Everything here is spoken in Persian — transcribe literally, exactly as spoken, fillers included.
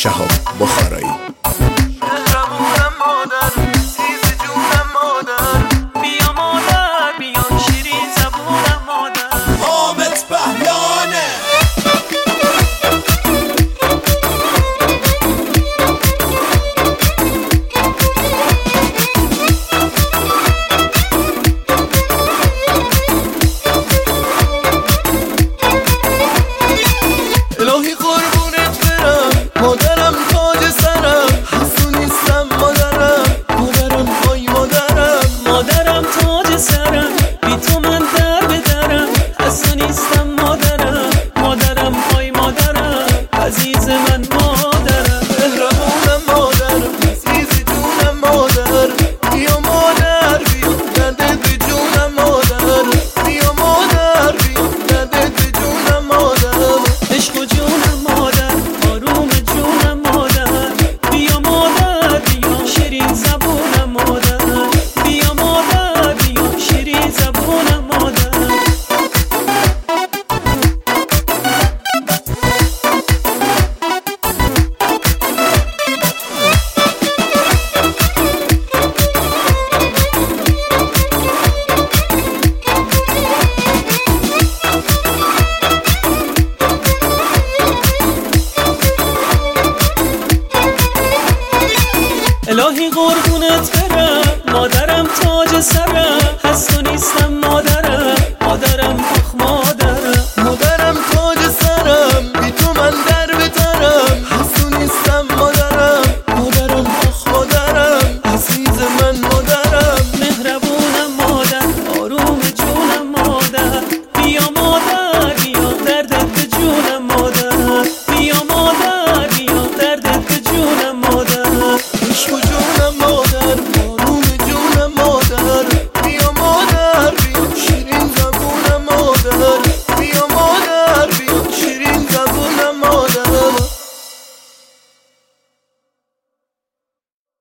شهاب بخارایی. الهی قربونت برم مادرم تاج سرم، حسون نیستم مادرم مادرم وای مادرم. مادرم تاج سرم، بی تو من در بدرم، حسون نیستم مادرم مادرم وای مادرم، عزیز من مادرم. مهربونم مادرم، عزیز جونم مادر، بیا مادر بیا دردت به جونم مادر، بیا مادر بیا دردت به جونم مادر. عشق و جونم مادر، آروم جونم مادر، بیا مادر بیا شیرین زبونم مادر، بیا مادر بیا شیرین زبونم مادر. الهی قربونت برم مادرم تاج سرم،